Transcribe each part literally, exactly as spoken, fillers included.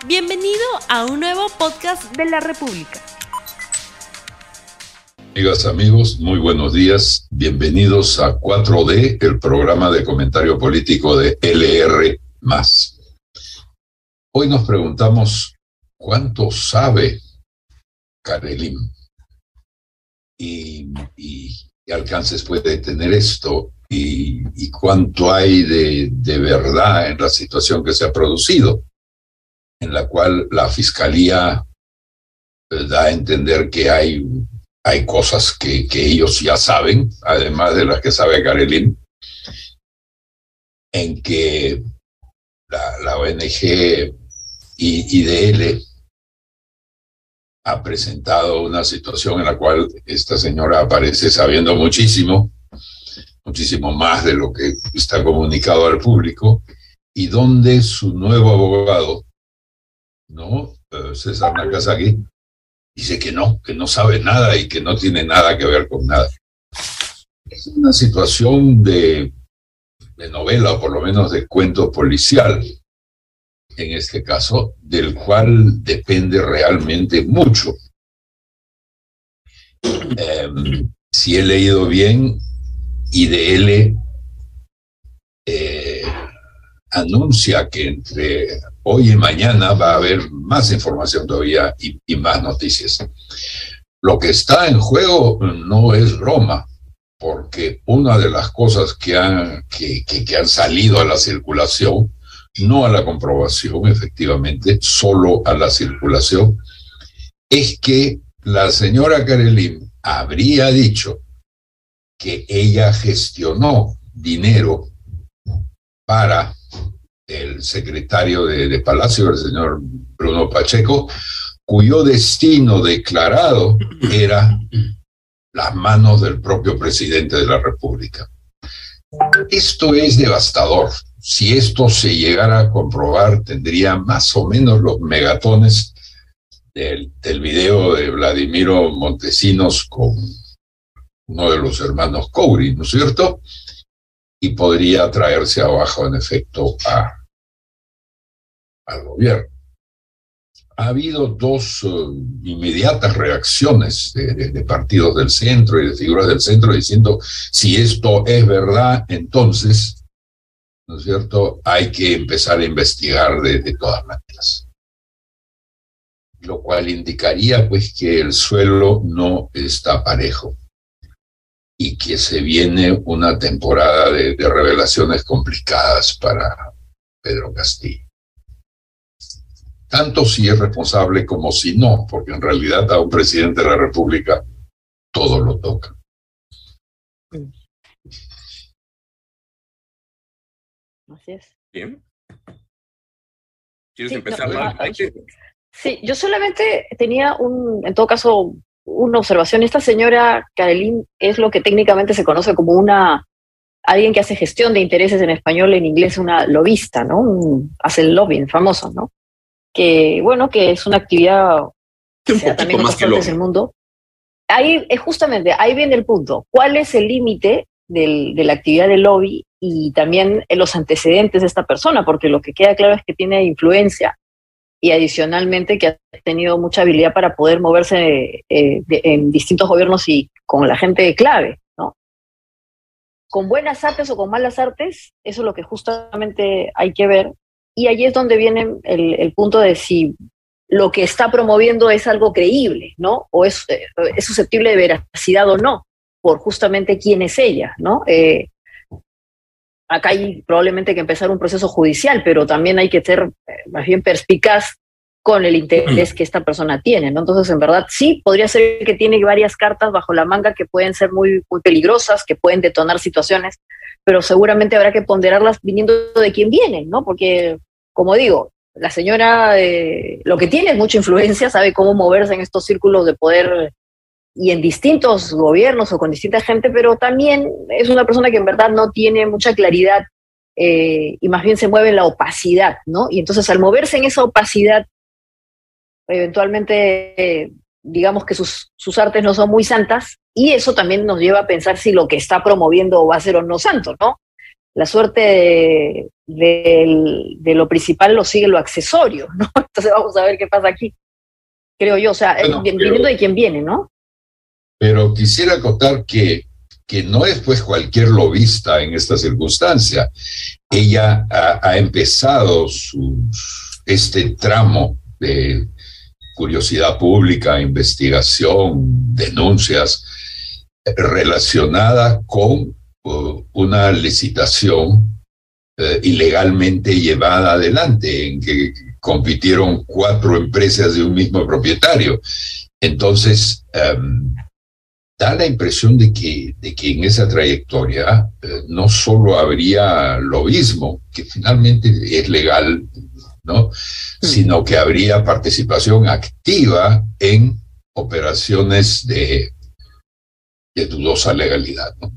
Bienvenido a un nuevo podcast de la República. Amigas, amigos, muy buenos días. Bienvenidos a cuatro D, el programa de comentario político de L R más. Hoy nos preguntamos, ¿cuánto sabe Karelin? Y, y, y alcances puede tener esto, y, y cuánto hay de, de verdad en la situación que se ha producido, en la cual la Fiscalía da a entender que hay, hay cosas que, que ellos ya saben, además de las que sabe Karelin, en que la, la O N G I D L ha presentado una situación en la cual esta señora aparece sabiendo muchísimo, muchísimo más de lo que está comunicado al público, y donde su nuevo abogado, ¿no? César Nakazaki, dice que no, que no sabe nada y que no tiene nada que ver con nada. Es una situación de, de novela, o por lo menos de cuento policial, en este caso, del cual depende realmente mucho. Eh, si he leído bien, I D L eh, anuncia que entre hoy y mañana va a haber más información todavía y, y más noticias. Lo que está en juego no es broma, porque una de las cosas que han, que, que, que han salido a la circulación, no a la comprobación, efectivamente, solo a la circulación, es que la señora Karelin habría dicho que ella gestionó dinero para el secretario de, de Palacio, el señor Bruno Pacheco, cuyo destino declarado era las manos del propio presidente de la República. Esto es devastador. Si esto se llegara a comprobar, tendría más o menos los megatones del, del video de Vladimiro Montesinos con uno de los hermanos Couri, ¿no es cierto? Y podría traerse abajo, en efecto, a, al gobierno. Ha habido dos uh, inmediatas reacciones de, de, de partidos del centro y de figuras del centro diciendo, si esto es verdad, entonces, ¿no es cierto?, hay que empezar a investigar de, de todas maneras. Lo cual indicaría, pues, que el suelo no está parejo y que se viene una temporada de, de revelaciones complicadas para Pedro Castillo. Tanto si es responsable como si no, porque en realidad a un presidente de la República todo lo toca. Así es. Bien. ¿Quieres Sí, empezar? no, ¿La- ah, Sí, yo solamente tenía un, en todo caso, una observación. Esta señora Karelin es lo que técnicamente se conoce como una, alguien que hace gestión de intereses, en español, en inglés, una lobista, ¿no? Un, hace el lobbying famoso, ¿no? Que, bueno, que es una actividad que Un se da poquito también en más otras que partes lobby. del mundo. Ahí es justamente, ahí viene el punto. ¿Cuál es el límite del, de la actividad de lobby y también en los antecedentes de esta persona? Porque lo que queda claro es que tiene influencia y adicionalmente que ha tenido mucha habilidad para poder moverse eh, de, en distintos gobiernos y con la gente clave, ¿no? Con buenas artes o con malas artes, eso es lo que justamente hay que ver. Y allí es donde viene el, el punto de si lo que está promoviendo es algo creíble, ¿no? O es, eh, es susceptible de veracidad o no, por justamente quién es ella, ¿no? Eh, acá hay probablemente que empezar un proceso judicial, pero también hay que ser eh, más bien perspicaz con el interés que esta persona tiene, ¿no? Entonces, en verdad, sí, podría ser que tiene varias cartas bajo la manga que pueden ser muy, muy peligrosas, que pueden detonar situaciones, pero seguramente habrá que ponderarlas viniendo de quién vienen, ¿no? Porque, como digo, la señora eh, lo que tiene es mucha influencia, sabe cómo moverse en estos círculos de poder y en distintos gobiernos o con distinta gente, pero también es una persona que en verdad no tiene mucha claridad eh, y más bien se mueve en la opacidad, ¿no? Y entonces al moverse en esa opacidad, eventualmente eh, digamos que sus, sus artes no son muy santas, y eso también nos lleva a pensar si lo que está promoviendo va a ser o no santo, ¿no? la suerte de, de, de lo principal lo sigue lo accesorio, ¿no? Entonces vamos a ver qué pasa aquí, creo yo, o sea, bueno, viniendo pero, de quién viene, ¿no? Pero quisiera acotar que, que no es pues cualquier lobista en esta circunstancia. Ella ha, ha empezado su, este tramo de curiosidad pública, investigación, denuncias relacionada con uh, una licitación uh, ilegalmente llevada adelante, en que compitieron cuatro empresas de un mismo propietario. Entonces, um, da la impresión de que, de que en esa trayectoria uh, no solo habría lobismo, que finalmente es legal, ¿no? Mm. Sino que habría participación activa en operaciones de, de dudosa legalidad, ¿no?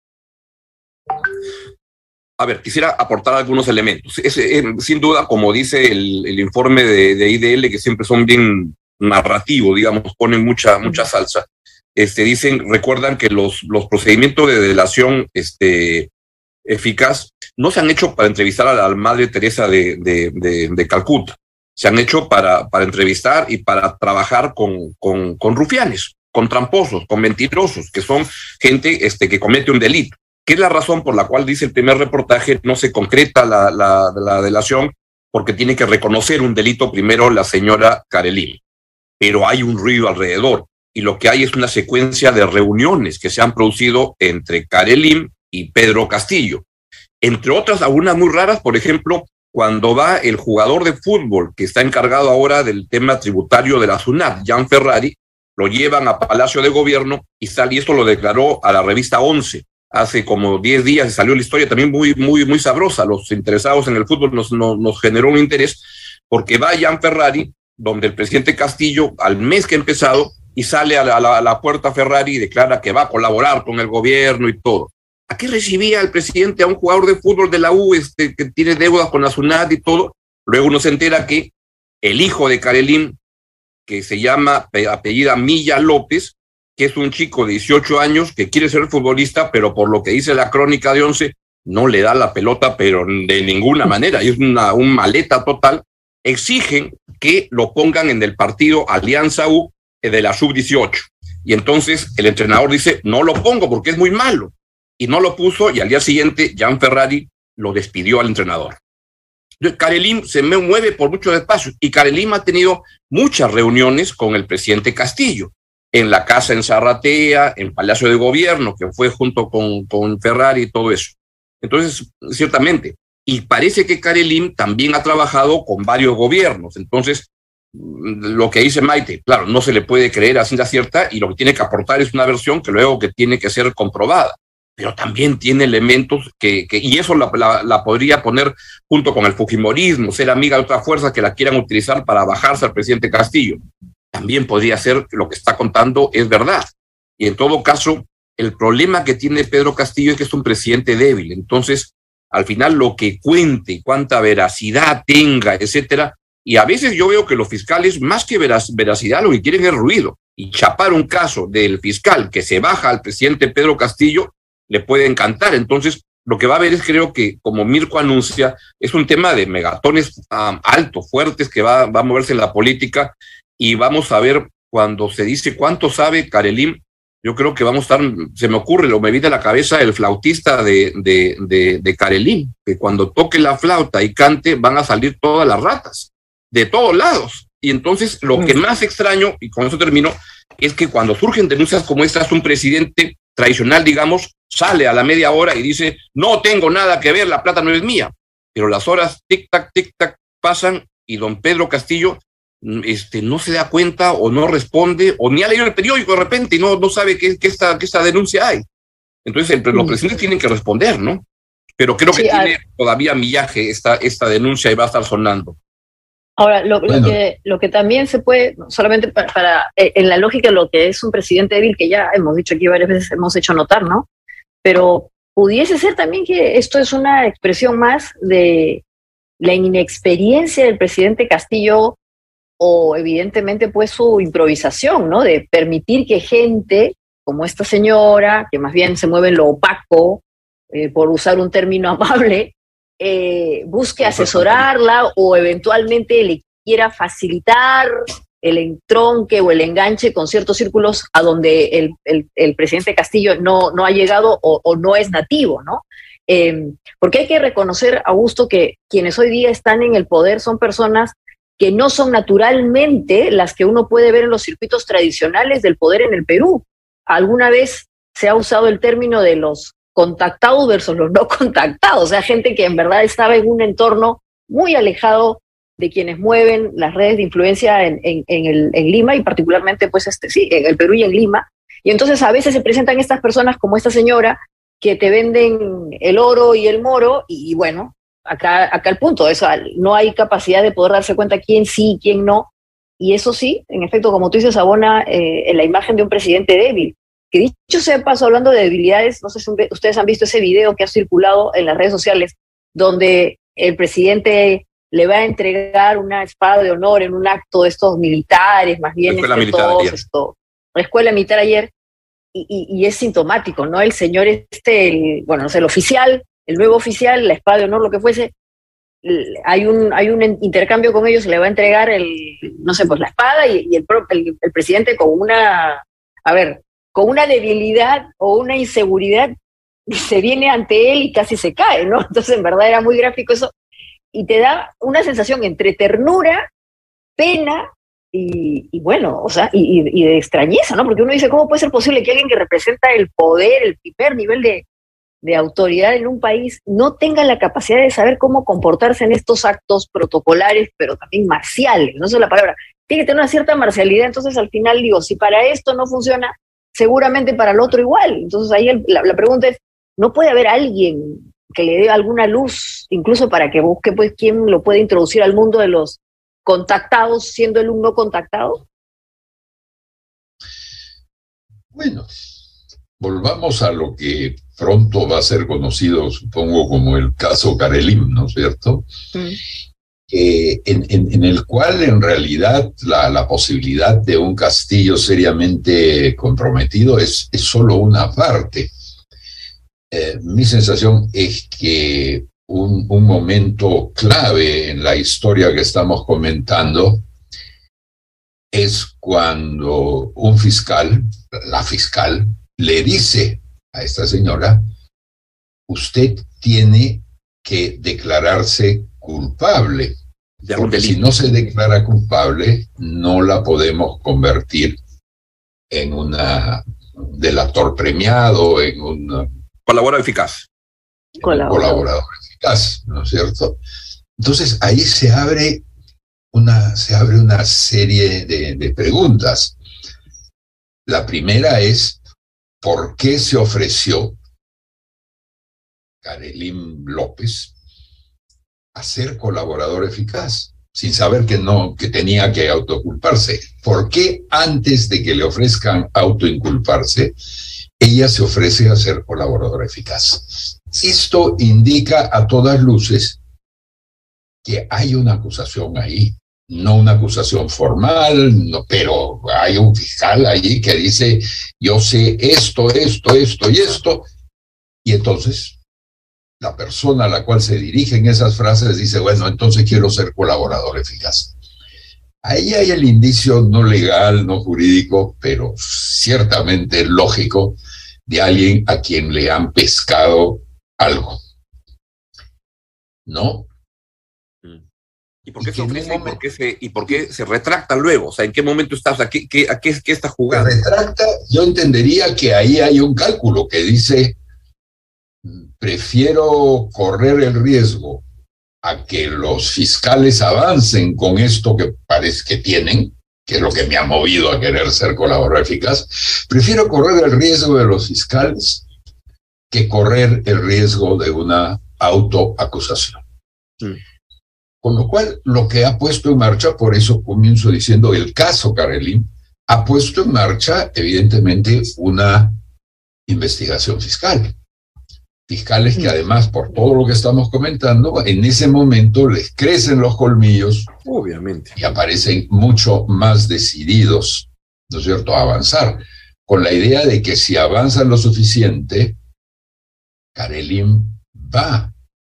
A ver, quisiera aportar algunos elementos. Es, es, sin duda, como dice el, el informe de, de I D L, que siempre son bien narrativos, digamos, ponen mucha, mucha salsa. Este, dicen, recuerdan que los, los procedimientos de delación este, eficaz no se han hecho para entrevistar a la Madre Teresa de, de, de, de Calcuta. Se han hecho para, para entrevistar y para trabajar con, con, con rufianes, con tramposos, con mentirosos, que son gente este, que comete un delito. ¿Qué es la razón por la cual, dice el primer reportaje, no se concreta la, la, la delación? Porque tiene que reconocer un delito primero la señora Carelín. Pero hay un ruido alrededor, y lo que hay es una secuencia de reuniones que se han producido entre Carelín y Pedro Castillo. Entre otras, algunas muy raras, por ejemplo, cuando va el jugador de fútbol que está encargado ahora del tema tributario de la SUNAT, Jean Ferrari, lo llevan a Palacio de Gobierno y sale, y esto lo declaró a la revista once. Hace como diez días salió la historia también muy, muy, muy sabrosa. Los interesados en el fútbol nos, nos, nos generó un interés, porque va Jean Ferrari, donde el presidente Castillo, al mes que ha empezado, y sale a la, a la, a la puerta Ferrari y declara que va a colaborar con el gobierno y todo. ¿A qué recibía el presidente a un jugador de fútbol de la U este, que tiene deudas con la SUNAT y todo? Luego uno se entera que el hijo de Carelín, que se llama, apellida Milla López, que es un chico de dieciocho años que quiere ser futbolista, pero por lo que dice la crónica de once, no le da la pelota, pero de ninguna manera, y es una un maleta total. Exigen que lo pongan en el partido Alianza U de la sub dieciocho. Y entonces el entrenador dice, no lo pongo porque es muy malo. Y no lo puso, y al día siguiente Jean Ferrari lo despidió al entrenador. Carelín se me mueve por muchos espacios, y Carelín ha tenido muchas reuniones con el presidente Castillo, en la casa en Zarratea, en Palacio de Gobierno, que fue junto con, con Ferrari y todo eso. Entonces, ciertamente, y parece que Carelín también ha trabajado con varios gobiernos. Entonces, lo que dice Maite, claro, no se le puede creer a ciencia cierta, y lo que tiene que aportar es una versión que luego que tiene que ser comprobada, pero también tiene elementos que, que y eso la, la, la podría poner junto con el fujimorismo, ser amiga de otras fuerzas que la quieran utilizar para bajarse al presidente Castillo. También podría ser que lo que está contando es verdad. Y en todo caso, el problema que tiene Pedro Castillo es que es un presidente débil. Entonces, al final, lo que cuente, cuánta veracidad tenga, etcétera. Y a veces yo veo que los fiscales, más que veraz, veracidad, lo que quieren es ruido. Y chapar un caso del fiscal que se baja al presidente Pedro Castillo le puede encantar. Entonces, lo que va a haber es, creo que, como Mirko anuncia, es un tema de megatones um, altos, fuertes, que va, va a moverse en la política. Y vamos a ver, cuando se dice cuánto sabe Carelín, yo creo que vamos a estar, se me ocurre, lo me viene a la cabeza el flautista de, de, de, de Carelín, que cuando toque la flauta y cante van a salir todas las ratas, de todos lados. Y entonces lo que más extraño, y con eso termino, es que cuando surgen denuncias como estas, un presidente tradicional, digamos, sale a la media hora y dice, no tengo nada que ver, la plata no es mía. Pero las horas, tic-tac, tic-tac, pasan, y don Pedro Castillo Este, no se da cuenta o no responde, o ni ha leído el periódico de repente y no, no sabe que, que, esta, que esta denuncia hay. Entonces el, los presidentes tienen que responder, ¿no? Pero creo que sí, tiene a... todavía millaje esta, esta denuncia y va a estar sonando. Ahora, lo, bueno. lo, que, lo que también se puede, solamente para, para eh, en la lógica de lo que es un presidente débil, que ya hemos dicho aquí varias veces, hemos hecho notar, ¿no? Pero pudiese ser también que esto es una expresión más de la inexperiencia del presidente Castillo, o evidentemente pues su improvisación, ¿no? De permitir que gente como esta señora, que más bien se mueve en lo opaco, eh, por usar un término amable, eh, busque asesorarla o eventualmente le quiera facilitar el entronque o el enganche con ciertos círculos a donde el, el, el presidente Castillo no, no ha llegado o, o no es nativo, ¿no? Eh, porque hay que reconocer, Augusto, que quienes hoy día están en el poder son personas que no son naturalmente las que uno puede ver en los circuitos tradicionales del poder en el Perú. Alguna vez se ha usado el término de los contactados versus los no contactados, o sea, gente que en verdad estaba en un entorno muy alejado de quienes mueven las redes de influencia en, en, en, el, en Lima y particularmente, pues, este, sí, en el Perú y en Lima. Y entonces a veces se presentan estas personas como esta señora que te venden el oro y el moro y, y bueno, acá, acá el punto, eso, no hay capacidad de poder darse cuenta quién sí y quién no. Y eso sí, en efecto, como tú dices, abona eh, en la imagen de un presidente débil. Que dicho sea de paso, hablando de debilidades, no sé si ustedes han visto ese video que ha circulado en las redes sociales, donde el presidente le va a entregar una espada de honor en un acto de estos militares, más bien escuela este, militar todos ayer. esto, la escuela militar ayer, y, y, y es sintomático, ¿no? El señor este, el, bueno, no sé, el oficial, el nuevo oficial, la espada de honor, lo que fuese, hay un, hay un intercambio con ellos, le va a entregar el, no sé, pues la espada y, y el, el, el presidente con una, a ver, con una debilidad o una inseguridad, se viene ante él y casi se cae, ¿no? Entonces, en verdad, era muy gráfico eso, y te da una sensación entre ternura, pena y, y bueno, o sea, y, y de extrañeza, ¿no? Porque uno dice, ¿cómo puede ser posible que alguien que representa el poder, el primer nivel de, de autoridad en un país, no tenga la capacidad de saber cómo comportarse en estos actos protocolares, pero también marciales? No sé la palabra. Tiene que tener una cierta marcialidad. Entonces, al final, digo, si para esto no funciona, seguramente para el otro igual. Entonces, ahí el, la, la pregunta es, ¿no puede haber alguien que le dé alguna luz, incluso para que busque pues quién lo puede introducir al mundo de los contactados, siendo él un no contactado? Bueno, volvamos a lo que pronto va a ser conocido, supongo, como el caso Carelim, ¿no es cierto? Mm. Eh, en, en, en el cual, en realidad, la, la posibilidad de un Castillo seriamente comprometido es, es solo una parte. Eh, mi sensación es que un, un momento clave en la historia que estamos comentando es cuando un fiscal, la fiscal, le dice a esta señora, usted tiene que declararse culpable, porque si no se declara culpable, no la podemos convertir en una delator premiado, en un colaborador eficaz. Colaborador. colaborador eficaz, ¿no es cierto? Entonces ahí se abre una, se abre una serie de, de preguntas. La primera es, ¿por qué se ofreció Carelim López a ser colaborador eficaz, sin saber que no, que tenía que autoculparse? ¿Por qué antes de que le ofrezcan autoinculparse, ella se ofrece a ser colaboradora eficaz? Esto indica a todas luces que hay una acusación ahí, no una acusación formal, no, pero hay un fiscal ahí que dice, yo sé esto, esto, esto y esto, y entonces la persona a la cual se dirigen esas frases dice, bueno, entonces quiero ser colaborador eficaz. Ahí hay el indicio no legal, no jurídico, pero ciertamente lógico, de alguien a quien le han pescado algo, ¿no? ¿Y por qué se ofrece y por qué se, y por qué se retracta luego? O sea, ¿en qué momento está? O sea, ¿qué, qué, ¿a qué, qué está jugando? Se retracta, yo entendería que ahí hay un cálculo que dice, prefiero correr el riesgo a que los fiscales avancen con esto que parece que tienen, que es lo que me ha movido a querer ser colaborador eficaz, prefiero correr el riesgo de los fiscales que correr el riesgo de una autoacusación. Mm. Con lo cual, lo que ha puesto en marcha, por eso comienzo diciendo, el caso Carelim, ha puesto en marcha, evidentemente, una investigación fiscal. Fiscales que además, por todo lo que estamos comentando, en ese momento les crecen los colmillos. Obviamente. Y aparecen mucho más decididos, ¿no es cierto?, a avanzar, con la idea de que si avanzan lo suficiente, Carelim va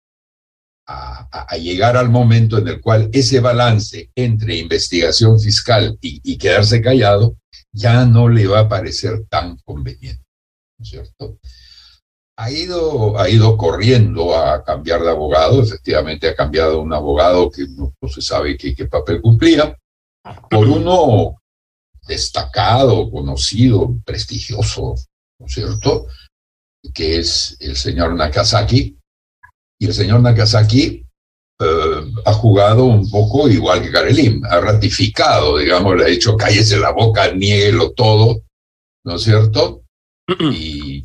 a, a, a llegar al momento en el cual ese balance entre investigación fiscal y, y quedarse callado ya no le va a parecer tan conveniente, ¿no es cierto? Ha ido, ha ido corriendo a cambiar de abogado, efectivamente ha cambiado un abogado que no, no se sabe qué, qué papel cumplía, por uno destacado, conocido, prestigioso, ¿no es cierto?, que es el señor Nakazaki. Y el señor Nakazaki eh, ha jugado un poco igual que Carelim, ha ratificado, digamos, le ha dicho cállese la boca, niéguelo todo, ¿no es cierto? Y,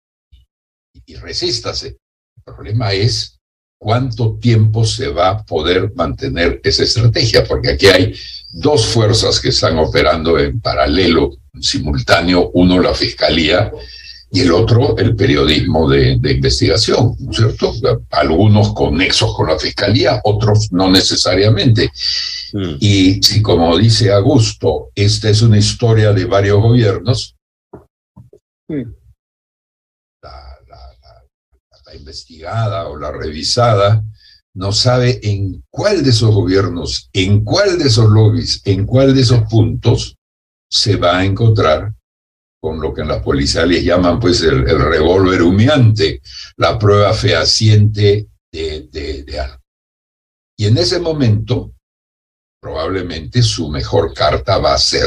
y resístase. El problema es cuánto tiempo se va a poder mantener esa estrategia, porque aquí hay dos fuerzas que están operando en paralelo, en simultáneo, uno la fiscalía y el otro el periodismo de, de investigación, ¿no es cierto? Algunos con nexos con la fiscalía, otros no necesariamente. Mm. Y si, como dice Augusto, esta es una historia de varios gobiernos, mm. la, la, la, la investigada o la revisada no sabe en cuál de esos gobiernos, en cuál de esos lobbies, en cuál de esos puntos se va a encontrar con lo que en las policiales llaman pues el, el revólver humeante, la prueba fehaciente de, de, de algo. Y en ese momento, probablemente su mejor carta va a ser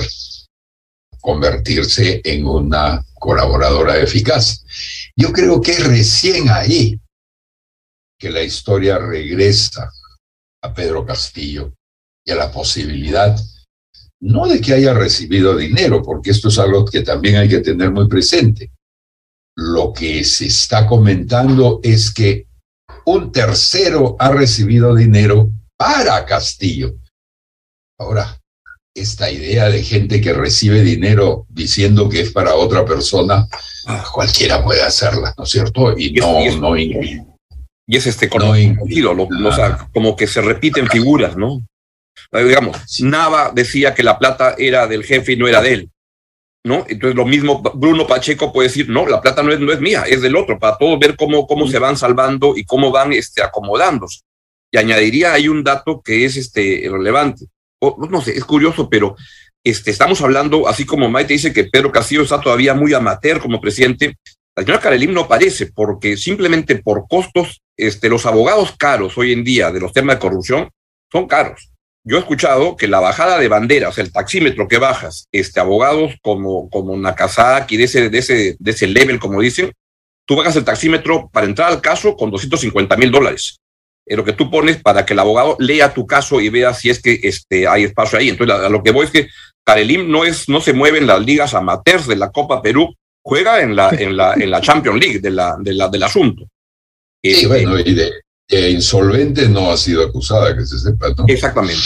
convertirse en una colaboradora eficaz. Yo creo que es recién ahí que la historia regresa a Pedro Castillo y a la posibilidad no de que haya recibido dinero, porque esto es algo que también hay que tener muy presente. Lo que se está comentando es que un tercero ha recibido dinero para Castillo. Ahora, esta idea de gente que recibe dinero diciendo que es para otra persona, cualquiera puede hacerla, ¿no es cierto? Y no, y es, no, y es este conocido, no, no, o sea, como que se repiten figuras, ¿no? Digamos, Nava decía que la plata era del jefe y no era de él, ¿no? Entonces lo mismo Bruno Pacheco puede decir, no, la plata no es, no es mía, es del otro, para todos ver cómo, cómo se van salvando y cómo van este, acomodándose. Y añadiría, hay un dato que es este, relevante, o, no sé, es curioso, pero este, estamos hablando, así como Maite dice que Pedro Castillo está todavía muy amateur como presidente, la señora Carelim no aparece, porque simplemente por costos, este, los abogados caros hoy en día de los temas de corrupción son caros. Yo he escuchado que la bajada de banderas, el taxímetro que bajas, este, abogados como, como Nakazaki, de ese, de, ese, de ese level, como dicen, tú bajas el taxímetro para entrar al caso con doscientos cincuenta mil dólares. Es lo que tú pones para que el abogado lea tu caso y vea si es que este, hay espacio ahí. Entonces, a, a lo que voy es que Carelim no, es, no se mueve en las ligas amateurs de la Copa Perú, juega en la, en la, en la Champions League de la, de la, del asunto. Sí, este, bueno, y de... Eh, insolvente no ha sido acusada, que se sepa, ¿no? Exactamente.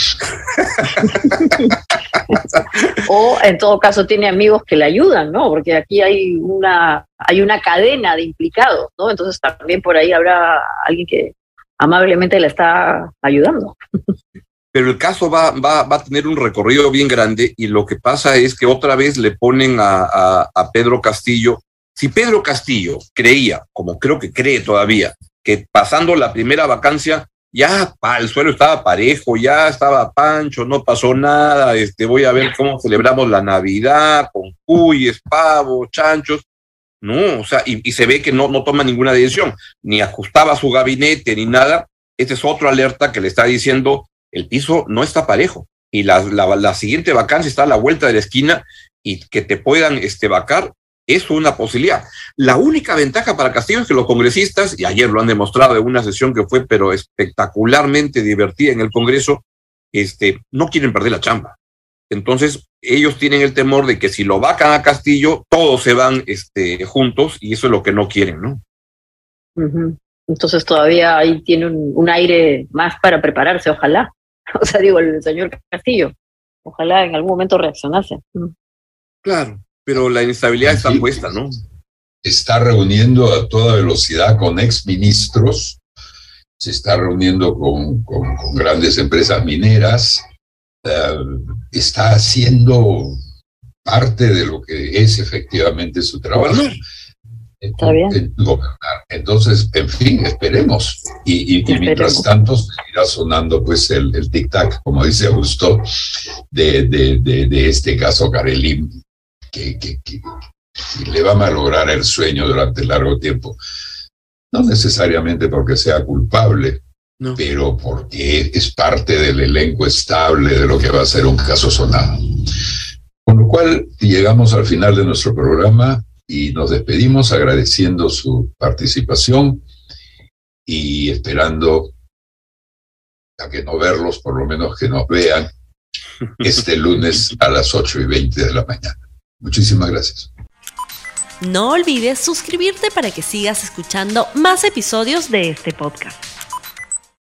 O en todo caso tiene amigos que le ayudan, ¿no? Porque aquí hay una, hay una cadena de implicados, ¿no? Entonces también por ahí habrá alguien que amablemente le está ayudando. Pero el caso va, va, va a tener un recorrido bien grande y lo que pasa es que otra vez le ponen a, a, a Pedro Castillo. Si Pedro Castillo creía, como creo que cree todavía, que pasando la primera vacancia, ya pa, el suelo estaba parejo, ya estaba pancho, no pasó nada, este, voy a ver cómo celebramos la Navidad, con cuyes, pavos, chanchos, no, o sea, y, y se ve que no, no toma ninguna decisión, ni ajustaba su gabinete, ni nada. Este es otro alerta que le está diciendo, el piso no está parejo, y la, la, la siguiente vacancia está a la vuelta de la esquina, y que te puedan este, vacar, es una posibilidad. La única ventaja para Castillo es que los congresistas, y ayer lo han demostrado en una sesión que fue pero espectacularmente divertida en el Congreso, este, no quieren perder la chamba. Entonces, ellos tienen el temor de que si lo vacan a Castillo, todos se van este, juntos, y eso es lo que no quieren, ¿no? Uh-huh. Entonces todavía ahí tiene un, un aire más para prepararse, ojalá. O sea, digo, el señor Castillo, ojalá en algún momento reaccionase. Uh-huh. Claro. Pero la inestabilidad está sí, puesta, ¿no? Está reuniendo a toda velocidad con exministros, se está reuniendo con, con, con grandes empresas mineras, uh, está haciendo parte de lo que es efectivamente su trabajo. Bueno, Está bien. En, en gobernar. Entonces, en fin, esperemos. Y, y, y Esperemos. mientras tanto seguirá sonando pues el, el tic-tac, como dice Augusto, de, de, de, de este caso Karelin, que, que, que, que le va a malograr el sueño durante largo tiempo. No necesariamente porque sea culpable, no, pero porque es parte del elenco estable de lo que va a ser un caso sonado. Con lo cual, llegamos al final de nuestro programa y nos despedimos agradeciendo su participación y esperando a que no verlos, por lo menos que nos vean este lunes a las ocho y veinte de la mañana. Muchísimas gracias. No olvides suscribirte para que sigas escuchando más episodios de este podcast.